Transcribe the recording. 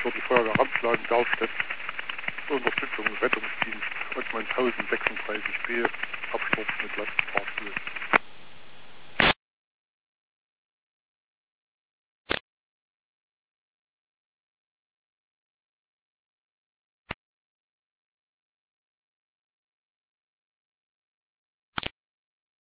für die Feuerwehr Ramsladen Darmstadt zur Unterstützung des Rettungsdienst Ottmannshausen 36b Absturz mit Lastfahrstuhl.